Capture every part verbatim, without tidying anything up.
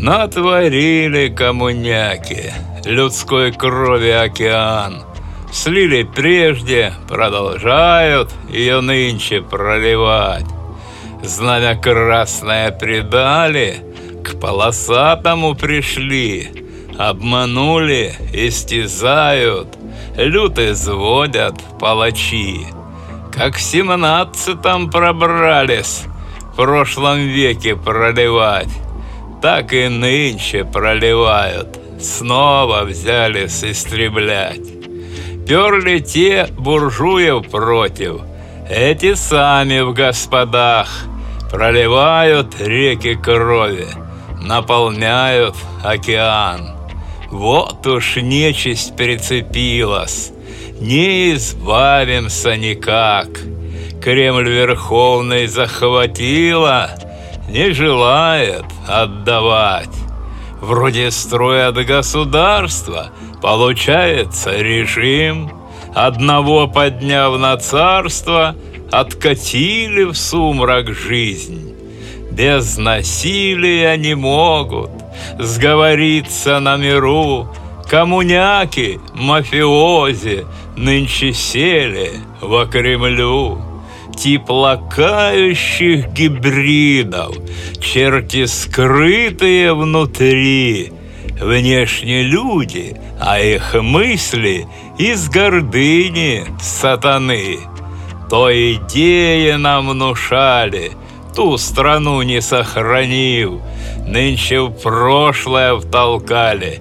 Натворили коммуняки, людской крови океан. Слили прежде, продолжают ее нынче проливать. Знамя красное предали, к полосатому пришли. Обманули, истязают, люд изводят палачи. Как в семнадцатом пробрались в прошлом веке проливать, так и нынче проливают, снова взялись истреблять. Перли те буржуев против, эти сами в господах проливают реки крови, наполняют океан. Вот уж нечисть прицепилась, не избавимся никак. Кремль верховный захватила, не желает отдавать. Вроде строят государство, получается режим. Одного подняв на царство, откатили в сумрак жизнь. Без насилия не могут сговориться на миру. Коммуняки, мафиози нынче сели во Кремлю. Тип лакающих гибридов, черти скрытые внутри. Внешне люди, а их мысли из гордыни сатаны. То идеи нам внушали, ту страну не сохранив, нынче в прошлое втолкали,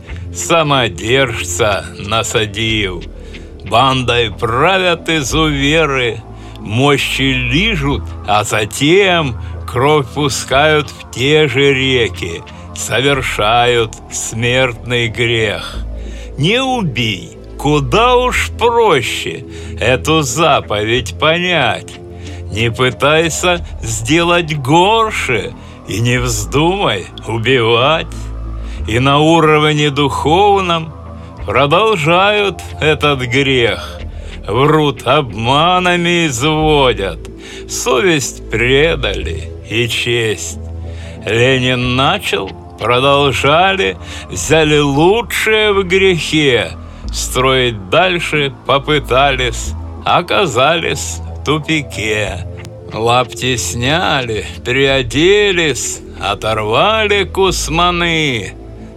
самодержца насадив. Бандой правят изуверы, мощи лижут, а затем кровь пускают в те же реки, совершают смертный грех. Не убий, куда уж проще эту заповедь понять. Не пытайся сделать горше и не вздумай убивать. И на уровне духовном продолжают этот грех. Врут, обманами изводят, совесть предали и честь. Ленин начал, продолжали, взяли лучшее в грехе. Строить дальше попытались, оказались в тупике. Лапти сняли, переоделись, оторвали кусманы.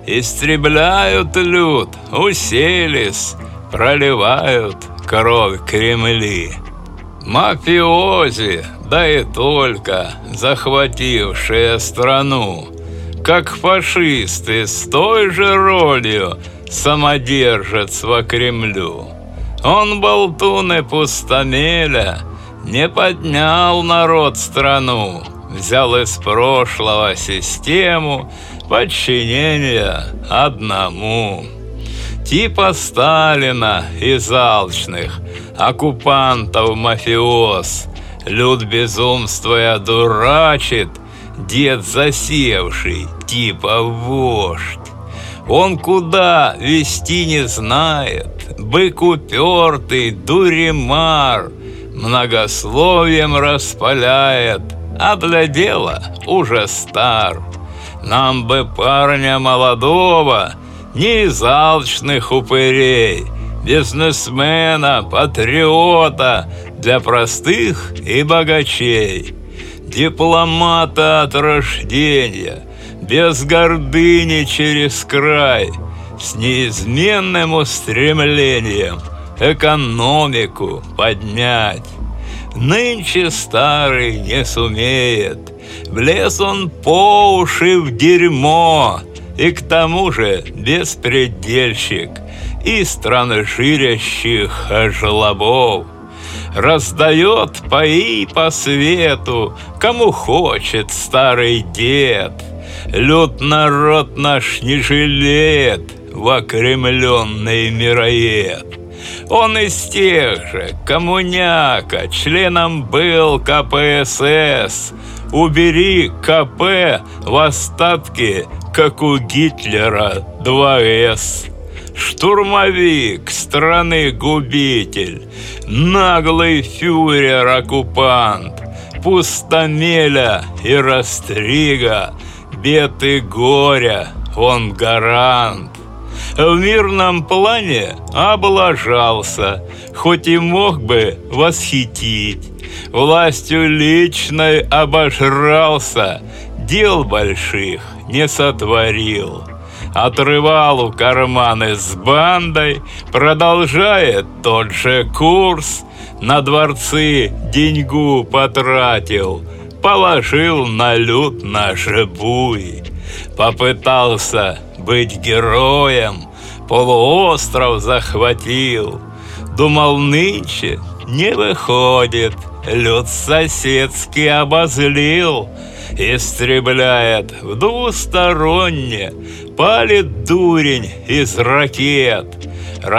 Истребляют люд, уселись, проливают кровь Кремли. Мафиози, да и только, захватившие страну, как фашисты с той же ролью самодержец во Кремлю. Он, болтун и пустомеля, не поднял народ страну, взял из прошлого систему подчинения одному. Типа Сталина из алчных оккупантов-мафиоз, люд безумствуя дурачит, дед засевший, типа вождь. Он куда вести не знает, бык упертый, дуремар, многословием распаляет, а для дела уже стар. Нам бы парня молодого, не из алчных упырей, бизнесмена, патриота для простых и богачей, дипломата от рождения, без гордыни через край, с неизменным устремлением экономику поднять. Нынче старый не сумеет, влез он по уши в дерьмо, и к тому же беспредельщик и странножирящих жлобов. Раздает паи по свету, кому хочет старый дед. Люд народ наш не жалеет, вокремленный мироед. Он из тех же, коммуняка, членом был ка пэ эс эс. Убери ка пэ в остатки, как у Гитлера два эс. Штурмовик, страны-губитель, наглый фюрер-оккупант, пустомеля и растрига, бед и горя он гарант. В мирном плане облажался, хоть и мог бы восхитить. Властью личной обожрался, дел больших не сотворил. Отрывал у карманы с бандой, продолжает тот же курс. На дворцы деньгу потратил, положил на люд наш буй. Попытался быть героем, полуостров захватил. Думал, нынче не выходит, люд соседский обозлил. Истребляет в двусторонне, палит дурень из ракет.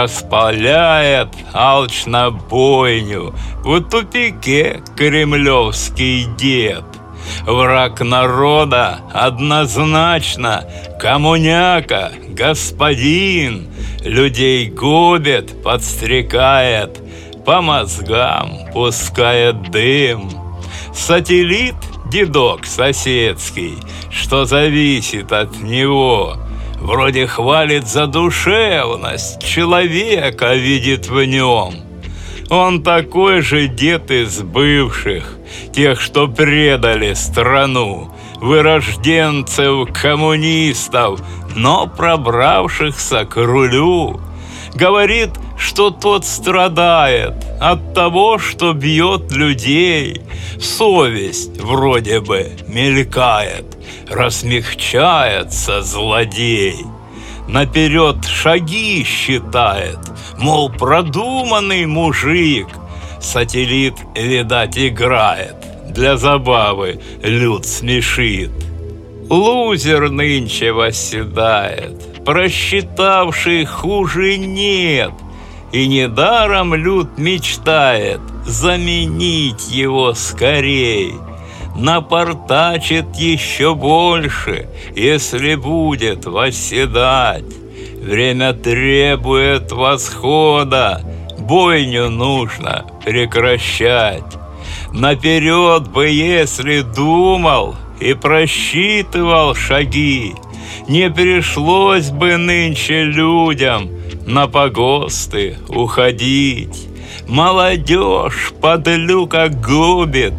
Распаляет алчно бойню, в тупике кремлевский дед. Враг народа однозначно коммуняка, господин. Людей губит, подстрекает, по мозгам пускает дым. Сателлит, дедок соседский, что зависит от него, вроде хвалит за душевность, человека видит в нем. Он такой же дед из бывших, тех, что предали страну, вырожденцев коммунистов, но пробравшихся к рулю. Говорит, что тот страдает от того, что бьет людей. Совесть вроде бы мелькает, размягчается злодей. Наперед шаги считает, мол, продуманный мужик. Сателлит, видать, играет, для забавы люд смешит. Лузер нынче восседает, просчитавший хуже нет. И недаром люд мечтает заменить его скорей. Напортачит еще больше, если будет восседать. Время требует восхода, бойню нужно прекращать. Наперед бы, если думал и просчитывал шаги, не пришлось бы нынче людям на погосты уходить. Молодежь подлюка губит,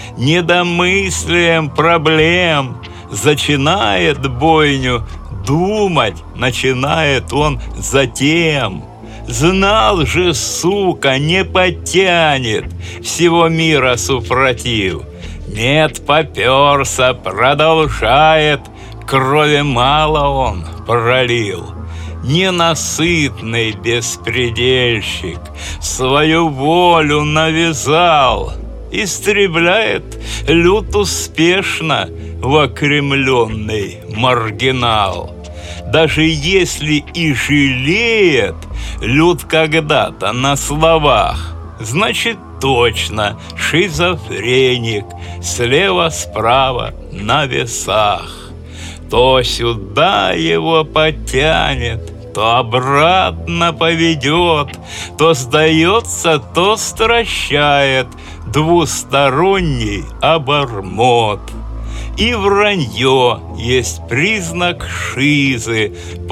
недомыслием проблем. Зачинает бойню, думать начинает он затем. Знал же, сука, не потянет всего мира супротив. Нет, попёрся, продолжает, крови мало он пролил. Ненасытный беспредельщик свою волю навязал. Истребляет люд успешно в окремленный маргинал. Даже если и жалеет люд когда-то на словах, значит точно шизофреник слева-справа на весах. То сюда его потянет, то обратно поведет, то сдается, то стращает двусторонний обормот. И вранье есть признак шизы,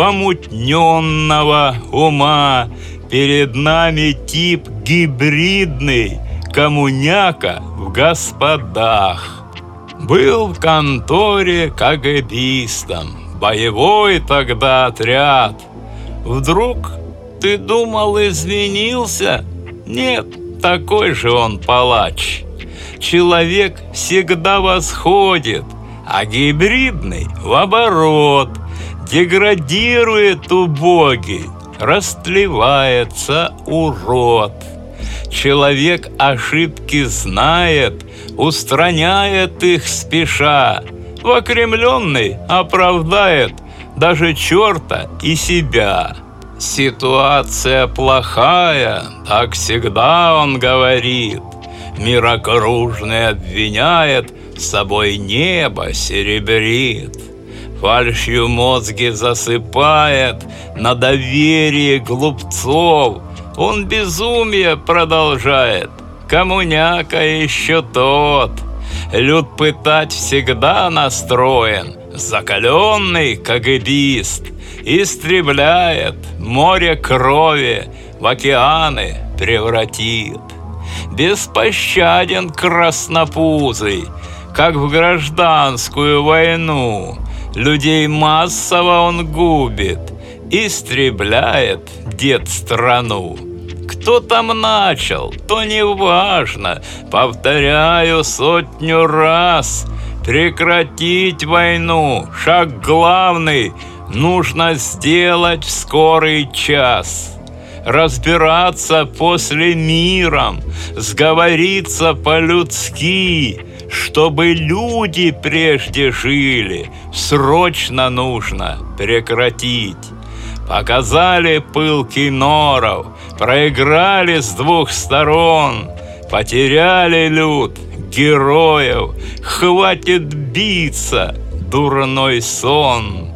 помутненного ума. Перед нами тип гибридный, коммуняка в господах. Был в конторе КГБистом, боевой тогда отряд. Вдруг ты думал, изменился? Нет, такой же он палач. Человек всегда восходит, а гибридный в оборот. Деградирует убогий, растлевается урод. Человек ошибки знает, устраняет их спеша. В окремленный оправдает даже черта и себя. Ситуация плохая, так всегда он говорит. Мир окружный обвиняет, с собой небо серебрит. Фальшью мозги засыпает на доверие глупцов. Он безумие продолжает, коммуняка еще тот. Люд пытать всегда настроен, Закаленный кагибист истребляет, море крови в океаны превратит. Беспощаден краснопузый, как в гражданскую войну. Людей массово он губит, истребляет дед страну. Кто там начал, то не важно, повторяю сотню раз. Прекратить войну, шаг главный, нужно сделать в скорый час. Разбираться после миром, сговориться по-людски, чтобы люди прежде жили, срочно нужно прекратить. Показали пылкий норов, проиграли с двух сторон, потеряли люд героев, хватит биться, дурной сон.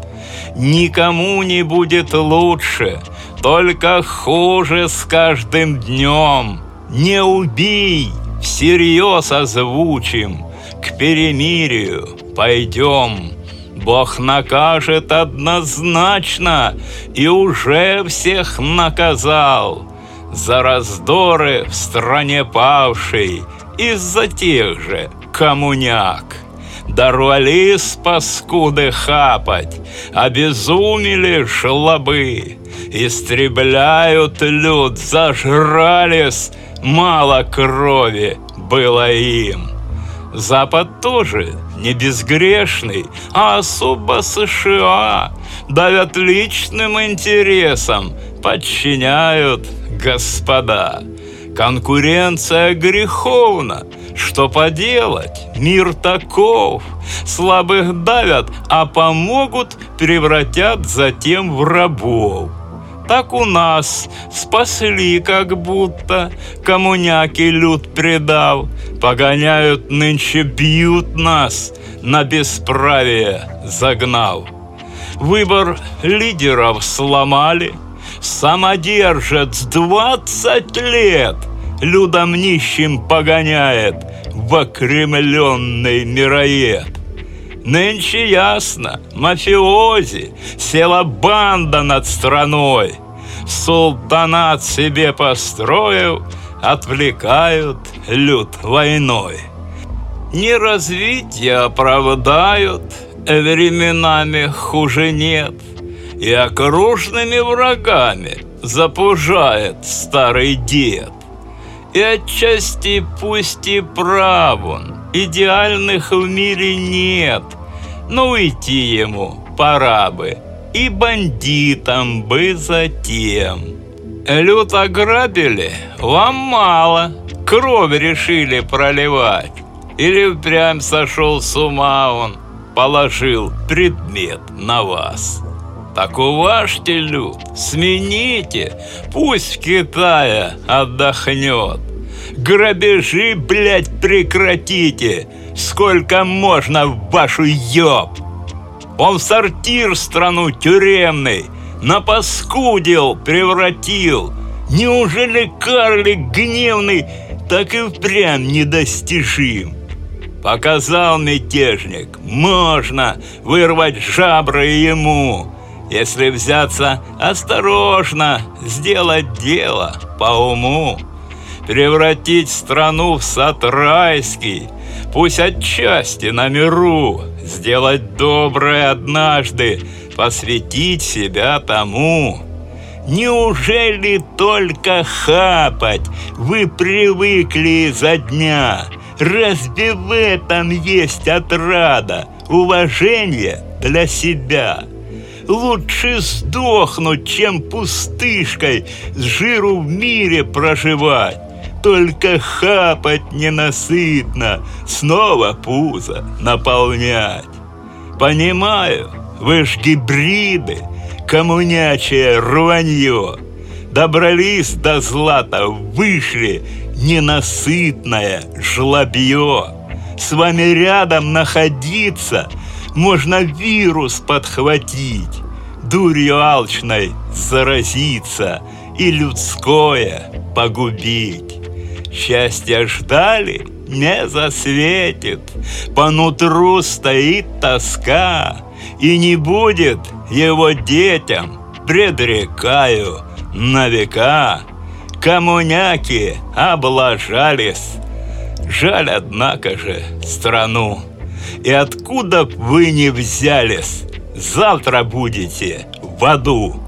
Никому не будет лучше, только хуже с каждым днем. Не убей, всерьез озвучим, к перемирию пойдем. Бог накажет однозначно и уже всех наказал за раздоры в стране павшей из-за тех же коммуняк. Дорвались паскуды хапать, обезумели жлобы, истребляют люд, зажрались, мало крови было им. Запад тоже не безгрешный, а особо США давят личным интересам, подчиняют господа. Конкуренция греховна, что поделать, мир таков. Слабых давят, а помогут, превратят затем в рабов. Так у нас спасли как будто, коммуняки люд предав. Погоняют нынче, бьют нас, на бесправие загнав. Выбор лидеров сломали, самодержец двадцать лет людям нищим погоняет в окремленный мироед. Нынче ясно, мафиози, села банда над страной. Султанат себе построив, отвлекают люд войной. Неразвитие оправдают, временами хуже нет. И окружными врагами запужает старый дед. И отчасти пусть и прав он, идеальных в мире нет, но уйти ему пора бы, и бандитам бы затем. Люд ограбили, вам мало, кровь решили проливать. Или впрямь сошел с ума он, положил предмет на вас. Так уважьте люд, смените, пусть в Китае отдохнет. Грабежи, блядь, прекратите, сколько можно в вашу ёб. Он в сортир страну тюремный напаскудил, превратил. Неужели карлик гневный так и впрямь недостижим? Показал мятежник, можно вырвать жабры ему, если взяться осторожно, сделать дело по уму. Превратить страну в сад райский, пусть отчасти на миру, сделать доброе однажды, посвятить себя тому. Неужели только хапать вы привыкли изо дня? Разве в этом есть отрада, уважение для себя? Лучше сдохнуть, чем пустышкой с жиру в мире проживать. Только хапать ненасытно, снова пузо наполнять. Понимаю, вы ж гибриды, коммунячее рванье. Добрались до злата, вышли ненасытное жлобье. С вами рядом находиться, можно вирус подхватить, дурью алчной заразиться и людское погубить. Счастья ждали, не засветит, по нутру стоит тоска. и не будет его детям, предрекаю, на века. Коммуняки облажались. Жаль, однако же, страну. И откуда б вы ни взялись, завтра будете в аду.